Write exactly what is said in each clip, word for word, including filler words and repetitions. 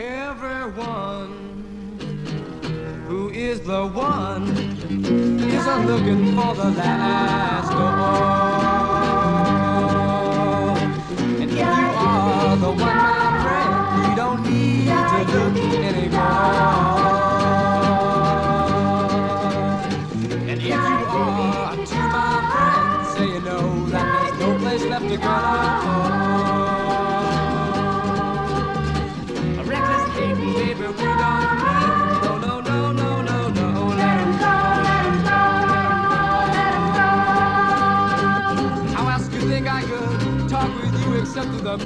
Everyone who is the one is a looking for the last door. And if you are the one, my friend, you don't need to look anymore. And if you are to my friend, say you know that there's no place left to go. Except through the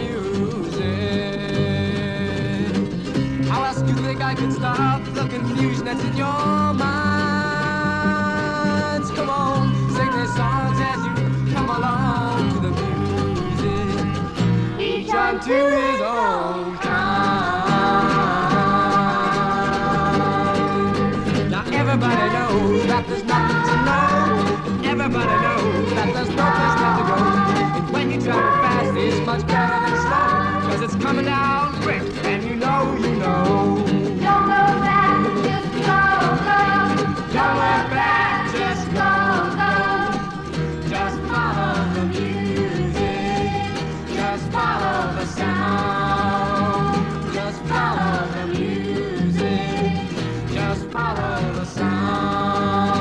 music. How else do you think I could stop the confusion that's in your minds? Come on, sing these songs as you come along to the music. Each unto his own kind. Now everybody knows that there's nothing to know. Everybody knows that there's no place left to go. When you travel fast, it's much better than slow, cause it's coming down quick, and you know, you know. Don't go back, just go, go. Don't look back, just go, go. Just follow the music, just follow the sound. Just follow the music, just follow the sound.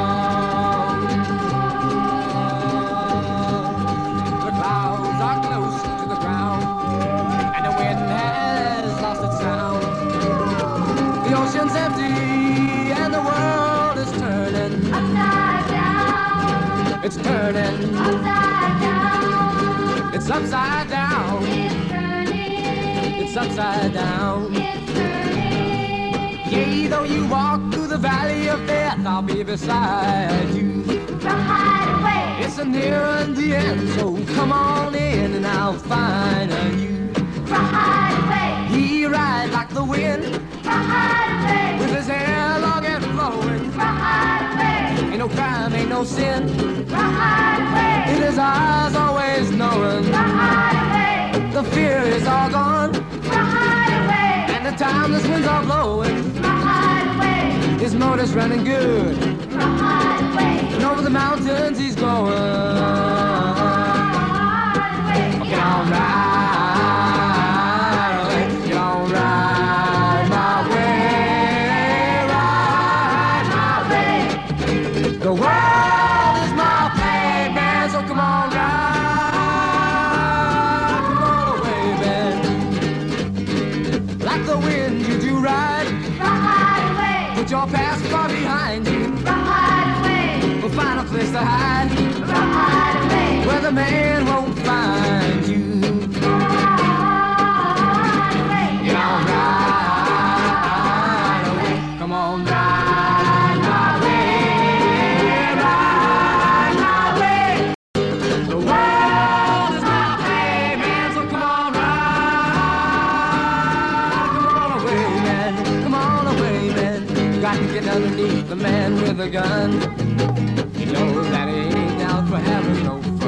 Empty and the world is turning upside down. It's turning upside down. It's upside down. It's turning. It's upside down. It's turning. Yea, though you walk through the valley of death, I'll be beside you. Right away. It's a near and the end, so come on in and I'll find you. Right away. He rides like the wind. Right away. With his hair long and flowing. Right away. Ain't no crime, ain't no sin. Right away. In his eyes always knowing. Right away. The fear is all gone. Right away. And the timeless winds are blowing. Right away. His motor's running good. Right away. And over the mountains he's going. Right away. Get on right away. Get on right my way. Right my way. The world is my playground, so come on, ride. Come on away, man. Like the wind you do ride. Right away. Put your past far behind you. Right away. We'll find a place to hide. Right away. Where the man won't find you. Right away. Get on right away. Come on, ride my way. Ride my way. The world is my playground, so come on, ride. Come on away, man. Come on away, man. Got to get underneath the man with a gun. He knows that he ain't out for having no